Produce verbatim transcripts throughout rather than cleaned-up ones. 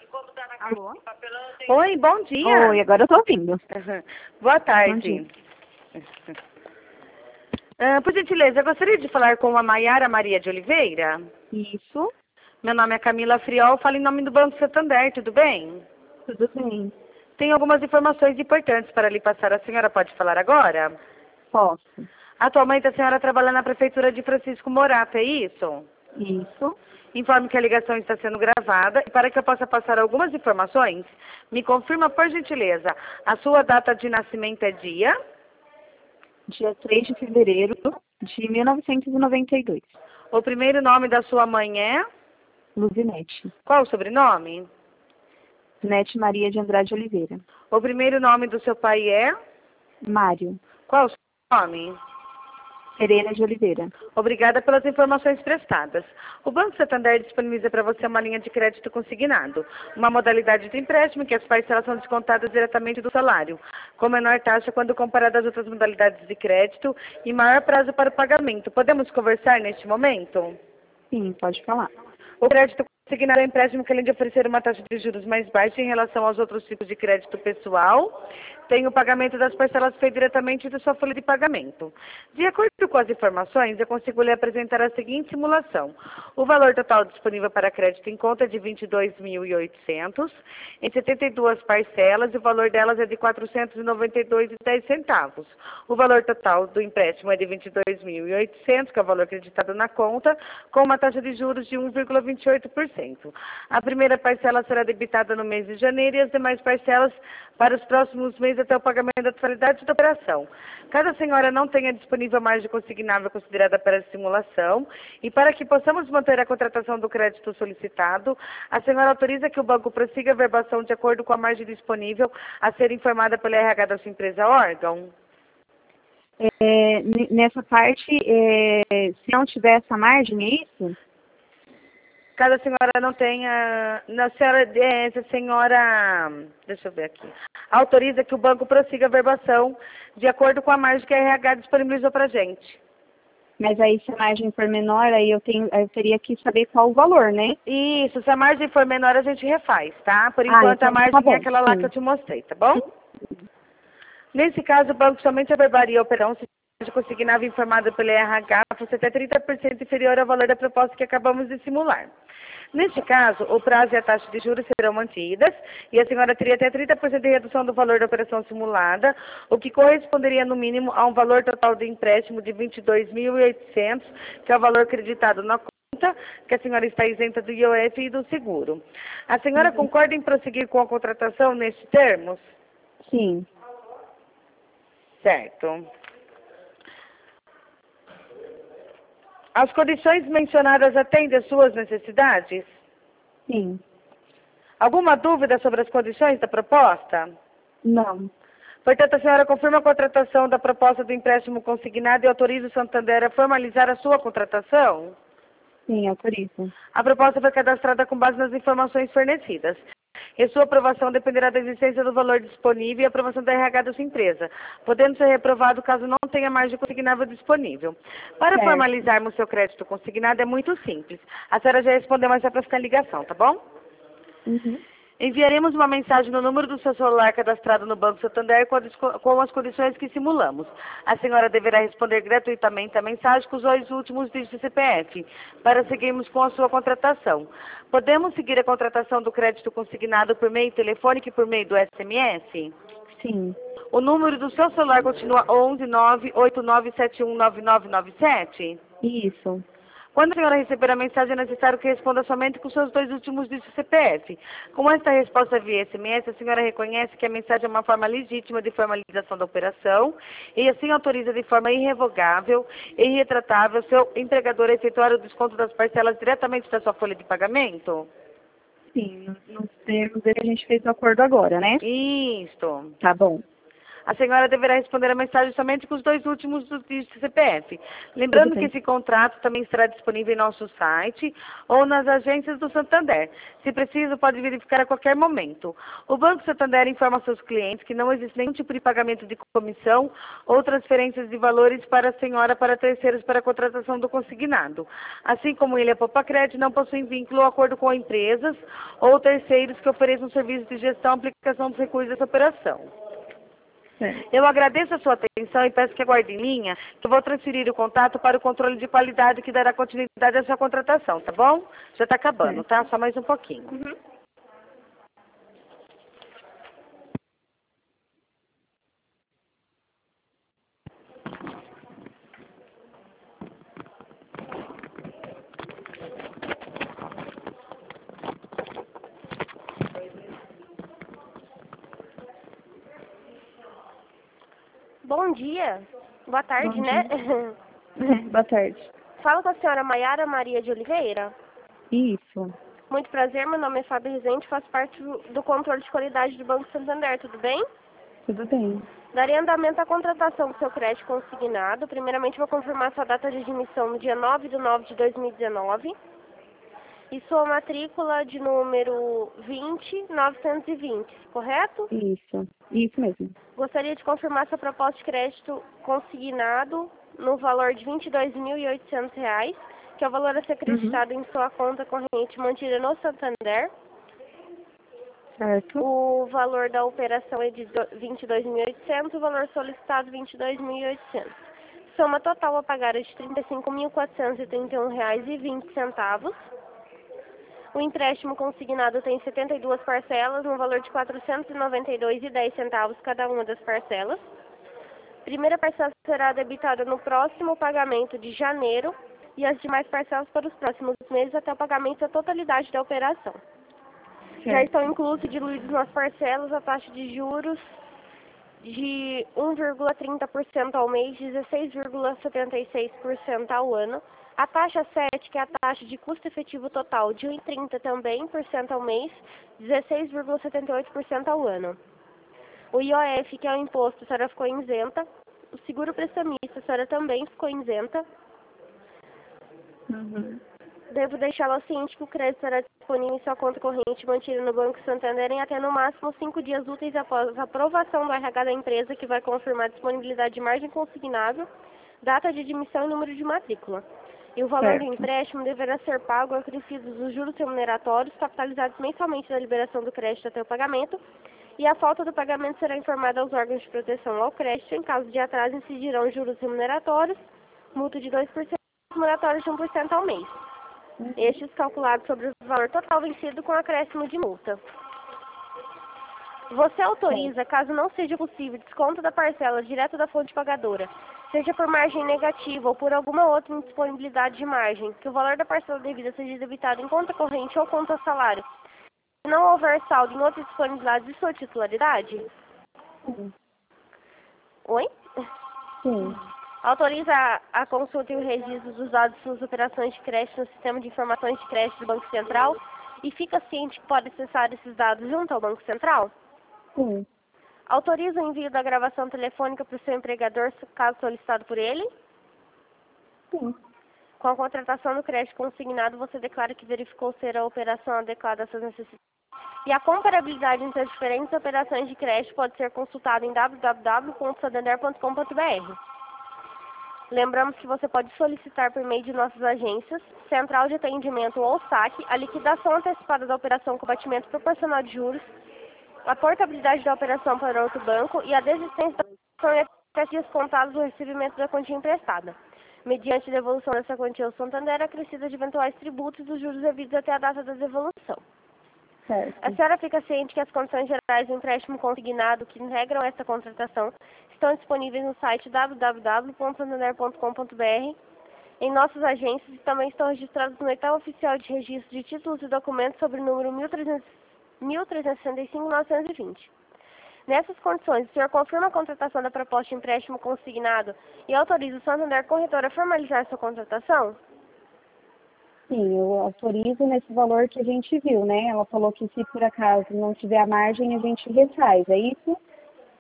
Alô? Oi, bom dia. Oi, agora eu tô ouvindo. Boa Bom tarde. dia. Ah, por gentileza, eu gostaria de falar com a Maiara Maria de Oliveira. Isso, Meu nome é Camila Friol, falo em nome do Banco Santander, tudo bem? tudo bem. Tenho algumas informações importantes para lhe passar. A senhora pode falar agora? Posso. Atualmente a senhora trabalha na Prefeitura de Francisco Morato, é isso? Isso, Informo que a ligação está sendo gravada e para que eu possa passar algumas informações, me confirma, por gentileza, a sua data de nascimento é dia? dia três de fevereiro de mil novecentos e noventa e dois. O primeiro nome da sua mãe é? Luzinete. Qual o sobrenome? Nete Maria de Andrade Oliveira. O primeiro nome do seu pai é? Mário Qual o seu nome? Pereira de Oliveira. Obrigada pelas informações prestadas. O Banco Santander disponibiliza para você uma linha de crédito consignado, uma modalidade de empréstimo que as parcelas são descontadas diretamente do salário, com menor taxa quando comparada às outras modalidades de crédito e maior prazo para o pagamento. Podemos conversar neste momento? Sim, pode falar. O crédito consignado é um empréstimo que, além de oferecer uma taxa de juros mais baixa em relação aos outros tipos de crédito pessoal, tem o pagamento das parcelas feito diretamente da sua folha de pagamento. De acordo com as informações, eu consigo lhe apresentar a seguinte simulação. O valor total disponível para crédito em conta é de vinte e dois mil e oitocentos em setenta e duas parcelas e o valor delas é de quatrocentos e noventa e dois reais e dez centavos. O valor total do empréstimo é de vinte e dois mil e oitocentos, que é o valor acreditado na conta, com uma taxa de juros de um vírgula vinte e oito por cento. A primeira parcela será debitada no mês de janeiro e as demais parcelas para os próximos meses até o pagamento da totalidade da operação. Caso a senhora não tenha disponível margem consignável considerada para a simulação e para que possamos manter a contratação do crédito solicitado, a senhora autoriza que o banco prossiga a verbação de acordo com a margem disponível a ser informada pela R H da sua empresa órgão? É, n- nessa parte, é, se não tiver essa margem, é isso? Caso a senhora não tenha, na senhora, é, se a senhora, deixa eu ver aqui, autoriza que o banco prossiga a verbação de acordo com a margem que a R H disponibilizou para a gente. Mas aí, se a margem for menor, aí eu, tenho, aí eu teria que saber qual o valor, né? Isso, se a margem for menor, a gente refaz, tá? Por Ah, enquanto, a então margem tá é bom, aquela lá que eu sim. te mostrei, tá bom? Nesse caso, o banco somente averbaria a operação se a consignava informada pela R H fosse até trinta por cento inferior ao valor da proposta que acabamos de simular. Neste caso, o prazo e a taxa de juros serão mantidas e a senhora teria até trinta por cento de redução do valor da operação simulada, o que corresponderia no mínimo a um valor total de empréstimo de vinte e dois mil e oitocentos, que é o valor acreditado na conta, que a senhora está isenta do I O F e do seguro. A senhora Uhum. concorda em prosseguir com a contratação nestes termos? Sim. Certo. As condições mencionadas atendem às suas necessidades? Sim. Alguma dúvida sobre as condições da proposta? Não. Portanto, a senhora confirma a contratação da proposta do empréstimo consignado e autoriza o Santander a formalizar a sua contratação? Sim, autorizo. A proposta foi cadastrada com base nas informações fornecidas. E sua aprovação dependerá da existência do valor disponível e aprovação da R H da sua empresa, podendo ser reprovado caso não tenha margem consignável disponível. Para Certo. formalizarmos seu crédito consignado é muito simples. A senhora já respondeu, mas é para ficar em ligação, tá bom? Uhum. Enviaremos uma mensagem no número do seu celular cadastrado no Banco Santander com, a, com as condições que simulamos. A senhora deverá responder gratuitamente a mensagem com os dois últimos dígitos do C P F, para seguirmos com a sua contratação. Podemos seguir a contratação do crédito consignado por meio telefônico e por meio do S M S? Sim. O número do seu celular continua onze nove oito nove sete um nove nove nove sete? Isso. Quando a senhora receber a mensagem, é necessário que responda somente com seus dois últimos dígitos do C P F. Com esta resposta via S M S, a senhora reconhece que a mensagem é uma forma legítima de formalização da operação e assim autoriza de forma irrevogável e irretratável seu empregador a efetuar o desconto das parcelas diretamente da sua folha de pagamento? Sim, nos termos que a gente fez o acordo agora, né? Isto. Tá bom. A senhora deverá responder a mensagem somente com os dois últimos dos dígitos do C P F. Lembrando que esse contrato também estará disponível em nosso site ou nas agências do Santander. Se preciso, pode verificar a qualquer momento. O Banco Santander informa seus clientes que não existe nenhum tipo de pagamento de comissão ou transferências de valores para a senhora para terceiros para a contratação do consignado. Assim como ele, a Popacred não possui vínculo ou acordo com empresas ou terceiros que ofereçam serviços de gestão e aplicação dos recursos dessa operação. Certo. Eu agradeço a sua atenção e peço que aguarde em linha, que eu vou transferir o contato para o controle de qualidade que dará continuidade à sua contratação, tá bom? Já está acabando, tá? Só mais um pouquinho. Uhum. Bom dia. Boa tarde, Bom né? Boa tarde. Fala com a senhora Maiara Maria de Oliveira. Isso. Muito prazer, meu nome é Fábio Rezende, faço parte do do controle de qualidade do Banco Santander, tudo bem? Tudo bem. Darei andamento à contratação do seu crédito consignado. Primeiramente, vou confirmar sua data de admissão no dia nove de nove de dois mil e dezenove. E sua matrícula de número vinte mil novecentos e vinte, correto? Isso. Isso mesmo. Gostaria de confirmar sua proposta de crédito consignado no valor de vinte e dois mil e oitocentos reais, que é o valor a ser acreditado em sua conta corrente mantida no Santander. Certo. O valor da operação é de vinte e dois mil e oitocentos, o valor solicitado vinte e dois mil e oitocentos. Soma total a pagar é de trinta e cinco mil quatrocentos e trinta e um reais e vinte centavos. O empréstimo consignado tem setenta e duas parcelas, no valor de quatrocentos e noventa e dois reais e dez centavos cada uma das parcelas. Primeira parcela será debitada no próximo pagamento de janeiro e as demais parcelas para os próximos meses até o pagamento da totalidade da operação. Já Certo. estão inclusos e diluídos nas parcelas a taxa de juros de um vírgula trinta por cento ao mês, dezesseis vírgula setenta e seis por cento ao ano. A taxa sete, que é a taxa de custo efetivo total, de um vírgula trinta também por cento ao mês, dezesseis vírgula setenta e oito por cento ao ano. O I O F, que é o imposto, a senhora ficou isenta. O seguro prestamista, a senhora também ficou isenta. Uhum. Devo deixá-la ciente que o crédito será disponível em sua conta corrente mantida no Banco Santander em até no máximo cinco dias úteis após a aprovação do R H da empresa, que vai confirmar a disponibilidade de margem consignável, data de admissão e número de matrícula. E o valor Certo. do empréstimo deverá ser pago acrescidos os juros remuneratórios, capitalizados mensalmente na liberação do crédito até o pagamento, e a falta do pagamento será informada aos órgãos de proteção ao crédito. Em caso de atraso, incidirão juros remuneratórios, multa de dois por cento e moratórios de um por cento ao mês. Estes calculados sobre o valor total vencido com acréscimo de multa. Você autoriza, caso não seja possível, desconto da parcela direto da fonte pagadora, seja por margem negativa ou por alguma outra indisponibilidade de margem, que o valor da parcela devida seja debitado em conta corrente ou conta salário, se não houver saldo em outra disponibilidade de sua titularidade? Sim. Oi? Sim. Autoriza a, a consulta e o registro dos dados de suas operações de crédito no Sistema de Informações de Crédito do Banco Central e fica ciente que pode acessar esses dados junto ao Banco Central? Sim. Autoriza o envio da gravação telefônica para o seu empregador, caso solicitado por ele? Sim. Com a contratação do crédito consignado, você declara que verificou ser a operação adequada às suas necessidades. E a comparabilidade entre as diferentes operações de crédito pode ser consultada em w w w ponto santander ponto com ponto b r. Lembramos que você pode solicitar por meio de nossas agências, Central de Atendimento ou saque, a liquidação antecipada da operação com batimento proporcional de juros, a portabilidade da operação para outro banco e a desistência da operação e até dias contados do recebimento da quantia emprestada, mediante devolução dessa quantia ao Santander, acrescida de eventuais tributos dos juros devidos até a data da devolução. Certo. A senhora fica ciente que as condições gerais do empréstimo consignado que integram essa contratação estão disponíveis no site w w w ponto santander ponto com ponto b r, em nossas agências e também estão registrados no edital oficial de registro de títulos e documentos sobre o número mil trezentos e sessenta e cinco mil novecentos e vinte. Nessas condições, o senhor confirma a contratação da proposta de empréstimo consignado e autoriza o Santander Corretora a formalizar sua contratação? Sim, eu autorizo nesse valor que a gente viu, né? Ela falou que se por acaso não tiver a margem, a gente refaz, é isso?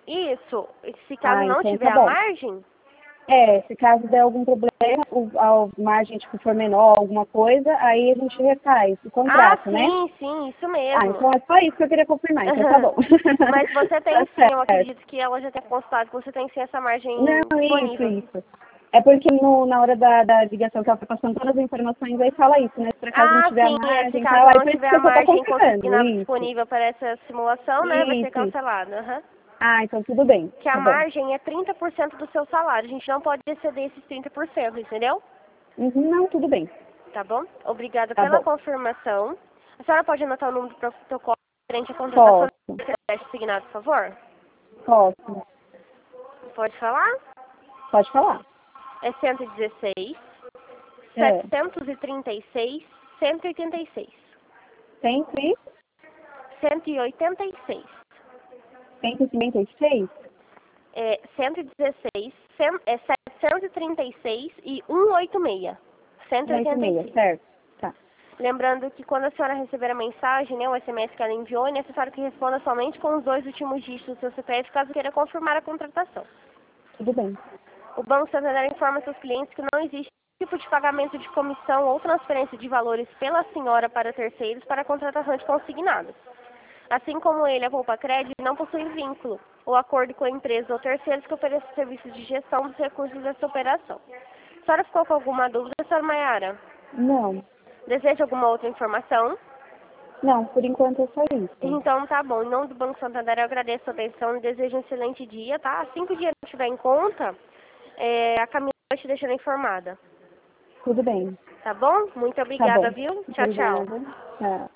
Isso. Se caso Ah, não então tiver tá a bom. margem, É, se caso der algum problema, o, a margem tipo, for menor, alguma coisa, aí a gente refaz o ah, contrato, né? sim, sim, isso Ah, mesmo. então é só isso que eu queria confirmar, então tá bom. Mas você tem Tá sim, eu certo. acredito que ela já tenha constado que você tem sim essa margem Não, isso, disponível. isso. É porque no, na hora da, da ligação que ela foi passando todas as informações, aí fala isso, né? Se por acaso não Ah, tiver a sim, é, se margem e caso tal, aí não por isso tiver que a eu só tô margem confirmando, consignada isso. disponível para essa simulação, né, vai ser Isso, isso. cancelado. Aham. Ah, então tudo bem, Que a tá bom. margem é trinta por cento do seu salário, a gente não pode exceder esses trinta por cento, entendeu? Uhum, não, tudo bem, Tá bom? Obrigada tá pela bom. confirmação. A senhora pode anotar o número do protocolo referente à contratação Posso, do crédito signado, por favor? posso. Pode falar? Pode falar. É cento e dezesseis, É, setecentos e trinta e seis, cento e oitenta e seis. sempre cento e oitenta e seis. cento e cinquenta e seis? É cento e dezesseis, cem- é setecentos e trinta e seis e cento e oitenta e seis. cento e oitenta e oito e meia, seis. certo. Tá, Lembrando que quando a senhora receber a mensagem, né, o S M S que ela enviou, é necessário que responda somente com os dois últimos dígitos do seu C P F, caso queira confirmar a contratação. tudo bem. O Banco Santander informa seus clientes que não existe tipo de pagamento de comissão ou transferência de valores pela senhora para terceiros para a contratação de consignados. Assim como ele, a Poupa Crédito não possui vínculo ou acordo com a empresa ou terceiros que ofereçam serviços de gestão dos recursos dessa operação. A senhora ficou com alguma dúvida, senhora Maiara? Não, Deseja alguma outra informação? não, por enquanto é só isso. Então tá bom, em nome do Banco Santander eu agradeço a atenção e desejo um excelente dia, tá? Assim que o dinheiro estiver em conta, é, a Camila vai te deixando informada. Tudo bem, Tá bom? Muito tá obrigada, bom. viu? Tchau, tchau. Obrigada. Tchau.